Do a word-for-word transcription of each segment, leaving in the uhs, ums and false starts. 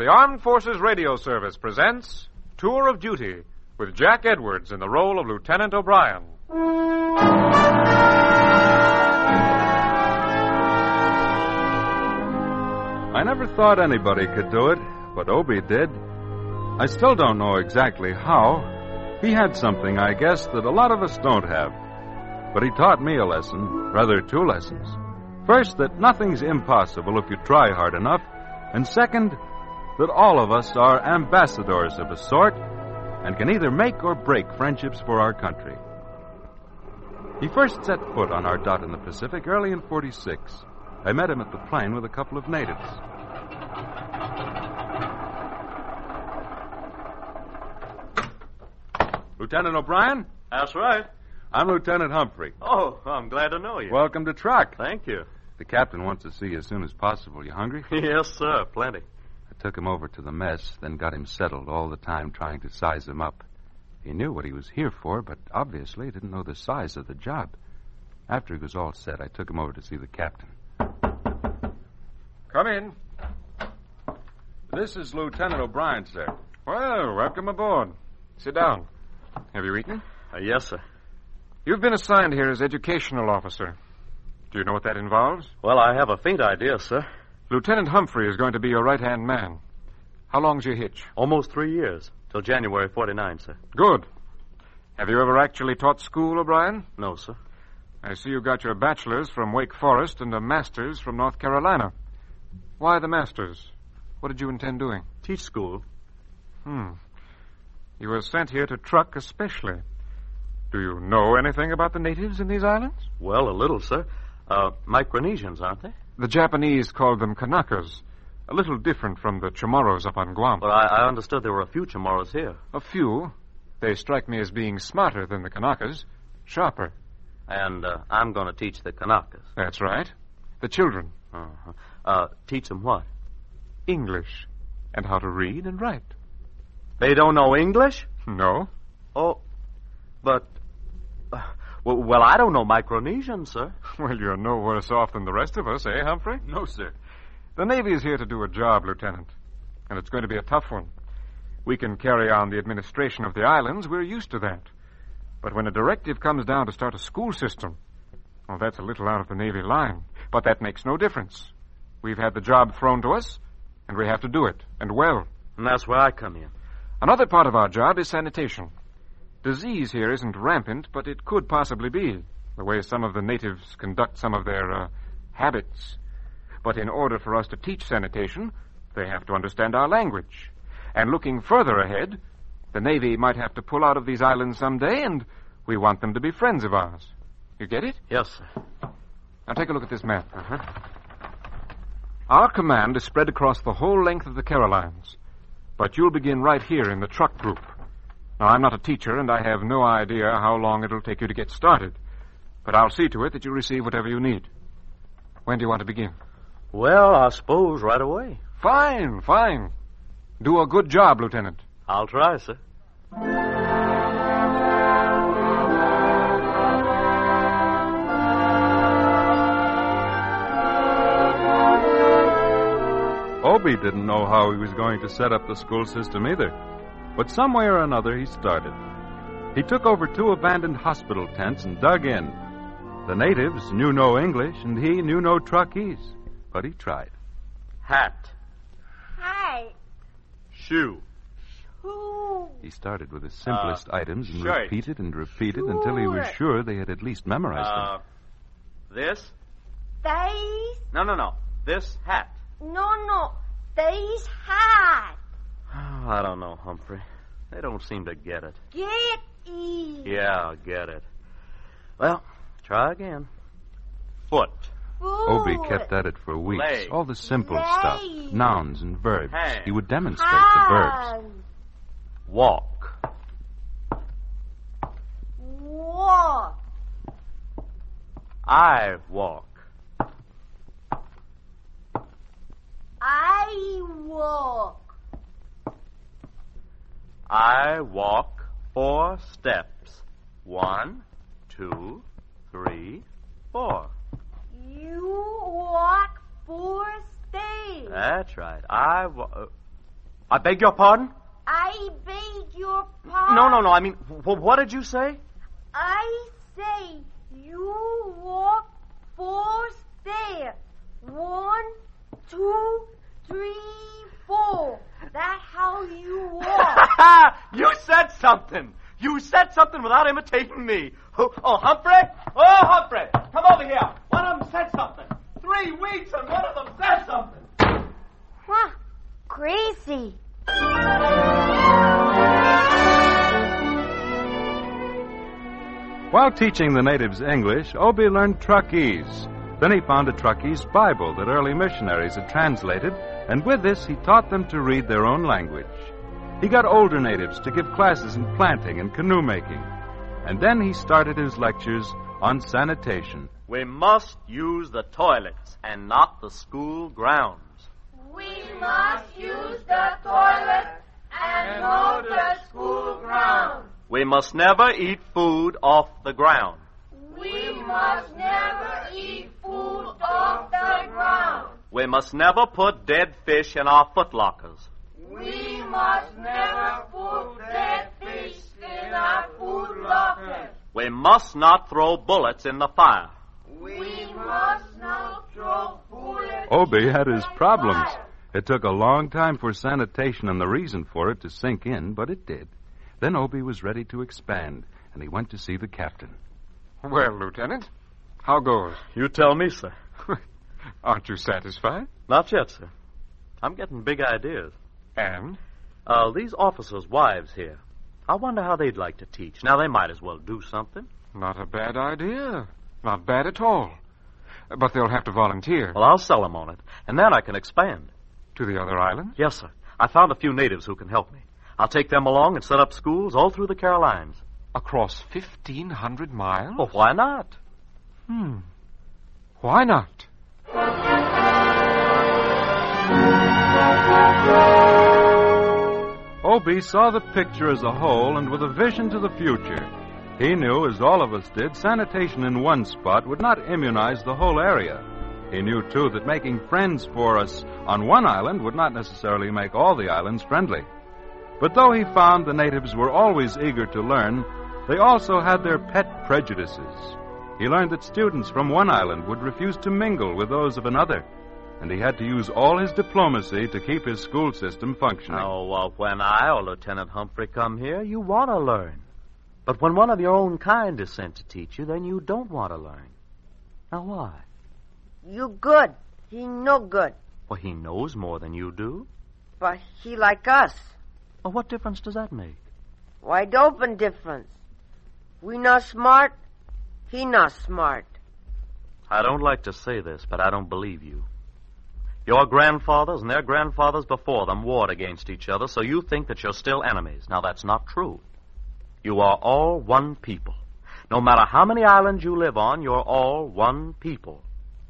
the Armed Forces Radio Service presents Tour of Duty with Jack Edwards in the role of Lieutenant O'Brien. I never thought anybody could do it, but Obie did. I still don't know exactly how. He had something, I guess, that a lot of us don't have. But he taught me a lesson, rather two lessons. First, that nothing's impossible if you try hard enough. And second, that all of us are ambassadors of a sort and can either make or break friendships for our country. He first set foot on our dot in the Pacific early in forty-six. I met him at the plane with a couple of natives. Lieutenant O'Brien? That's right. I'm Lieutenant Humphrey. Oh, I'm glad to know you. Welcome to Truck. Thank you. The captain wants to see you as soon as possible. You hungry? Yes, sir. Plenty. I took him over to the mess, then got him settled, all the time trying to size him up. He knew what he was here for, but obviously didn't know the size of the job. After he was all set, I took him over to see the captain. Come in. This is Lieutenant O'Brien, sir. Well, welcome aboard. Sit down. Have you eaten? Uh, yes, sir. You've been assigned here as educational officer. Do you know what that involves? Well, I have a faint idea, sir. Lieutenant Humphrey is going to be your right-hand man. How long's your hitch? Almost three years. Till January forty-nine, sir. Good. Have you ever actually taught school, O'Brien? No, sir. I see you got your bachelor's from Wake Forest and a master's from North Carolina. Why the master's? What did you intend doing? Teach school. Hmm. You were sent here to Truck especially. Do you know anything about the natives in these islands? Well, a little, sir. Uh, Micronesians, aren't they? The Japanese called them Kanakas. A little different from the Chamorros up on Guam. Well, I, I understood there were a few Chamorros here. A few. They strike me as being smarter than the Kanakas. Sharper. And uh, I'm going to teach the Kanakas. That's right. The children. Uh-huh. Uh, teach them what? English. And how to read and write. They don't know English? No. Oh, but... Uh, well, well, I don't know Micronesian, sir. Well, you're no worse off than the rest of us, eh, Humphrey? No, sir. The Navy is here to do a job, Lieutenant. And it's going to be a tough one. We can carry on the administration of the islands. We're used to that. But when a directive comes down to start a school system, well, that's a little out of the Navy line. But that makes no difference. We've had the job thrown to us, and we have to do it, and well. And that's where I come in. Another part of our job is sanitation. Disease here isn't rampant, but it could possibly be, the way some of the natives conduct some of their uh, habits. But in order for us to teach sanitation, they have to understand our language. And looking further ahead, the Navy might have to pull out of these islands someday, and we want them to be friends of ours. You get it? Yes, sir. Now take a look at this map. Uh-huh. Our command is spread across the whole length of the Carolines. But you'll begin right here in the Truck group. Now, I'm not a teacher, and I have no idea how long it'll take you to get started. But I'll see to it that you receive whatever you need. When do you want to begin? Well, I suppose right away. Fine, fine. Do a good job, Lieutenant. I'll try, sir. Obie didn't know how he was going to set up the school system either. But some way or another, he started. He took over two abandoned hospital tents and dug in. The natives knew no English, and he knew no Truckese. But he tried. Hat. Hi. Shoe. Who? He started with the simplest Uh, items and shirt. repeated and repeated until he was sure they had at least memorized Uh, them. this? These? No, no, no. This hat. No, no. These hat. Oh, I don't know, Humphrey. They don't seem to get it. Get it. Yeah, I'll get it. Well, try again. Foot. Obie Foot. kept at it for weeks. Leg. All the simple Leg. stuff. Nouns and verbs. Hand. He would demonstrate the verbs. Hand. Walk. Walk. I walk. I walk. I walk four steps. One, two, three, four. You walk four steps. That's right. I walk. I beg your pardon? I beg your pardon. No, no, no. I mean, w- what did you say? I say you walk four stairs. One, two, three, four. That's how you walk. You said something. You said something without imitating me. Oh, oh, Humphrey? Oh, Humphrey, come over here. One of them said something. Three weeks and one of them said something. Huh? Crazy. While teaching the natives English, Obie learned Truckese. Then he found a Truckese Bible that early missionaries had translated, and with this he taught them to read their own language. He got older natives to give classes in planting and canoe making. And then he started his lectures on sanitation. We must use the toilets and not the school grounds. We must use the toilet and not the school ground. We must never eat food off the ground. We must never eat food off the ground. We must never put dead fish in our footlockers. We must never put dead fish in our food lockers. We must not throw bullets in the fire. We must not throw bullets. Obie had his in the problems. fire. It took a long time for sanitation and the reason for it to sink in, but it did. Then Obie was ready to expand, and he went to see the captain. Well, Lieutenant, how goes? You tell me, sir. Aren't you satisfied? Not yet, sir. I'm getting big ideas. And? Uh, these officers' wives here, I wonder how they'd like to teach. Now, they might as well do something. Not a bad idea. Not bad at all. But they'll have to volunteer. Well, I'll sell them on it, and then I can expand. To the other islands? Yes, sir. I found a few natives who can help me. I'll take them along and set up schools all through the Carolines. Across fifteen hundred miles? Well, why not? Hmm. Why not? Obie saw the picture as a whole and with a vision to the future. He knew, as all of us did, sanitation in one spot would not immunize the whole area. He knew, too, that making friends for us on one island would not necessarily make all the islands friendly. But though he found the natives were always eager to learn, they also had their pet prejudices. He learned that students from one island would refuse to mingle with those of another, and he had to use all his diplomacy to keep his school system functioning. Oh, well, when I or Lieutenant Humphrey come here, you want to learn. But when one of your own kind is sent to teach you, then you don't want to learn. Now, why? You good. He no good. Well, he knows more than you do. But he like us. Well, what difference does that make? Wide open difference. We not smart. He not smart. I don't like to say this, but I don't believe you. Your grandfathers and their grandfathers before them warred against each other, so you think that you're still enemies. Now, that's not true. You are all one people. No matter how many islands you live on, you're all one people.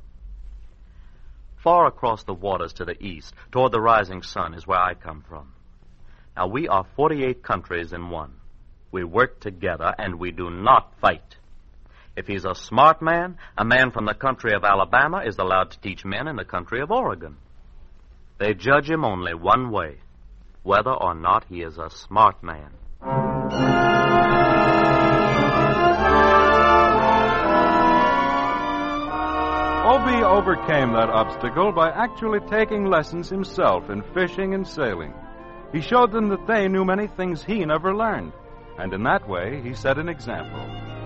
Far across the waters to the east, toward the rising sun, is where I come from. Now, we are forty-eight countries in one. We work together, and we do not fight. If he's a smart man, a man from the country of Alabama is allowed to teach men in the country of Oregon. They judge him only one way, whether or not he is a smart man. Obie overcame that obstacle by actually taking lessons himself in fishing and sailing. He showed them that they knew many things he never learned, and in that way he set an example.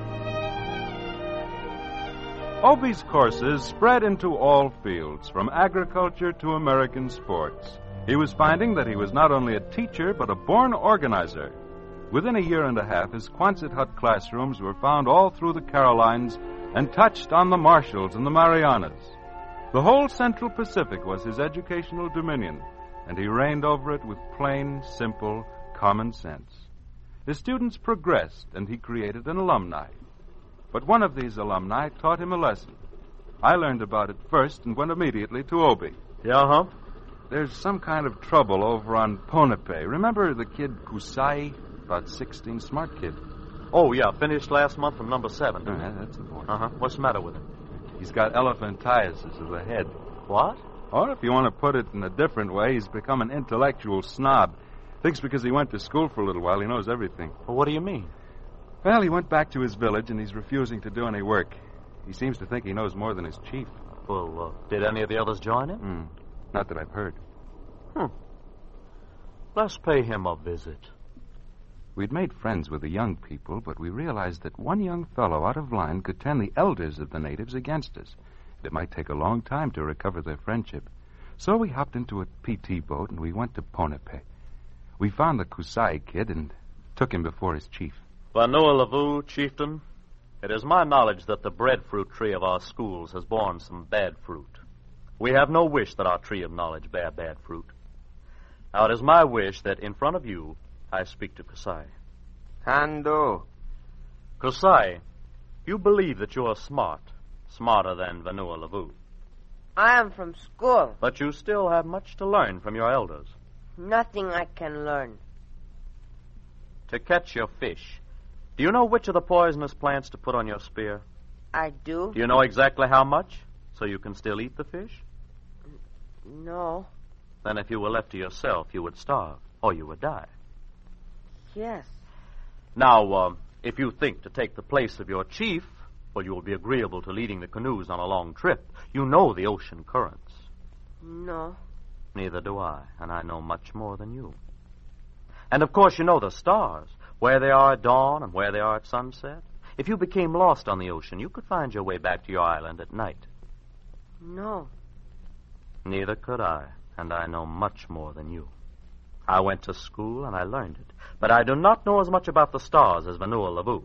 Obie's courses spread into all fields, from agriculture to American sports. He was finding that he was not only a teacher, but a born organizer. Within a year and a half, his Quonset hut classrooms were found all through the Carolines and touched on the Marshalls and the Marianas. The whole Central Pacific was his educational dominion, and he reigned over it with plain, simple, common sense. His students progressed, and he created an alumni. But one of these alumni taught him a lesson. I learned about it first and went immediately to Obie. Yeah, huh? There's some kind of trouble over on Ponape. Remember the kid Kusai? About sixteen, smart kid. Oh, yeah, finished last month from number seven. Uh, that's the boy. Uh-huh. What's the matter with him? He's got elephantiasis of the head. What? Or if you want to put it in a different way, he's become an intellectual snob. Thinks because he went to school for a little while, he knows everything. Well, what do you mean? Well, he went back to his village, and he's refusing to do any work. He seems to think he knows more than his chief. Well, uh, did any of the others join him? Hmm. Not that I've heard. Hmm. Let's pay him a visit. We'd made friends with the young people, but we realized that one young fellow out of line could turn the elders of the natives against us. It might take a long time to recover their friendship. So we hopped into a P T boat and we went to Ponape. We found the Kusai kid and took him before his chief. Vanua Lavu, chieftain, it is my knowledge that the breadfruit tree of our schools has borne some bad fruit. We have no wish that our tree of knowledge bear bad fruit. Now, it is my wish that in front of you, I speak to Kusai. Kando. Kusai, you believe that you are smart, smarter than Vanua Lavu. I am from school. But you still have much to learn from your elders. Nothing I can learn. To catch your fish, do you know which of the poisonous plants to put on your spear? I do. Do you know exactly how much, so you can still eat the fish? No. Then if you were left to yourself, you would starve, or you would die. Yes. Now, uh, if you think to take the place of your chief, well, you will be agreeable to leading the canoes on a long trip. You know the ocean currents. No. Neither do I, and I know much more than you. And, of course, you know the stars, where they are at dawn and where they are at sunset. If you became lost on the ocean, you could find your way back to your island at night. No. Neither could I, and I know much more than you. I went to school and I learned it, but I do not know as much about the stars as Vanua Lavu.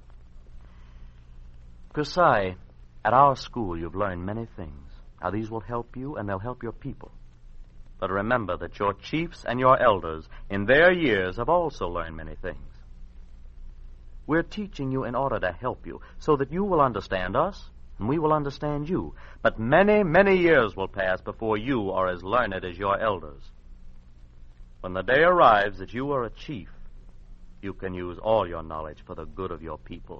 Kusai, at our school you've learned many things. Now, these will help you and they'll help your people. But remember that your chiefs and your elders, in their years, have also learned many things. We're teaching you in order to help you, so that you will understand us, and we will understand you. But many, many years will pass before you are as learned as your elders. When the day arrives that you are a chief, you can use all your knowledge for the good of your people.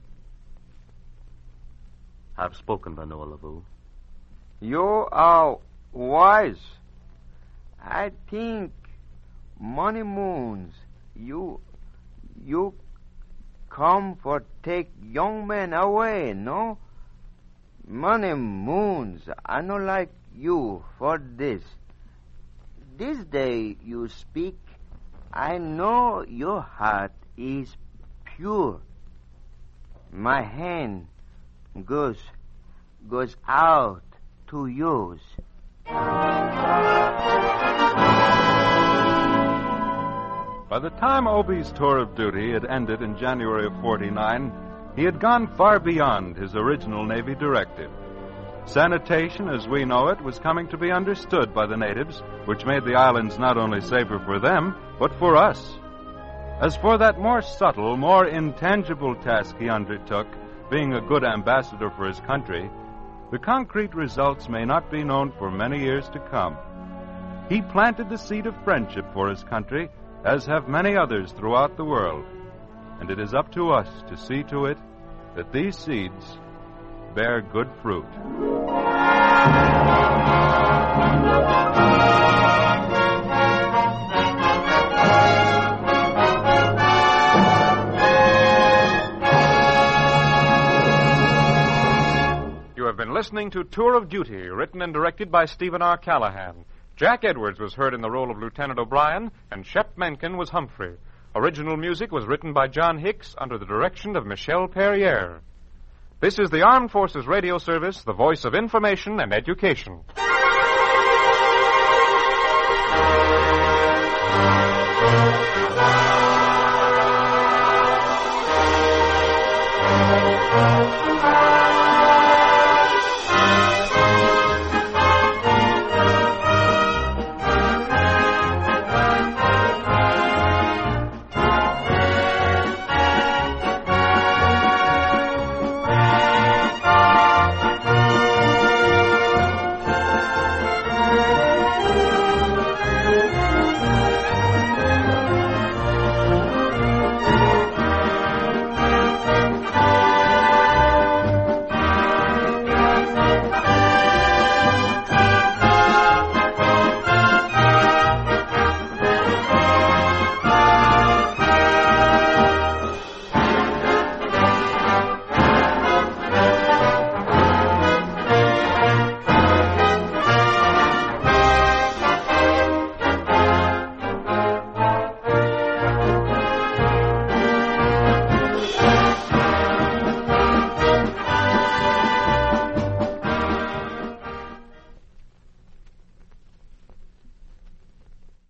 I've spoken, Vanua Lavu. You are wise. I think Money Moons, you, you come for take young men away, no? Money Moons, I no like you for this. This day you speak, I know your heart is pure. My hand goes, goes out to yours. By the time Obi's tour of duty had ended in January of forty-nine, he had gone far beyond his original Navy directive. Sanitation, as we know it, was coming to be understood by the natives, which made the islands not only safer for them, but for us. As for that more subtle, more intangible task he undertook, being a good ambassador for his country, the concrete results may not be known for many years to come. He planted the seed of friendship for his country, as have many others throughout the world. And it is up to us to see to it that these seeds bear good fruit. You have been listening to Tour of Duty, written and directed by Stephen R. Callahan. Jack Edwards was heard in the role of Lieutenant O'Brien, and Shep Menken was Humphrey. Original music was written by John Hicks under the direction of Michel Perrier. This is the Armed Forces Radio Service, the voice of information and education.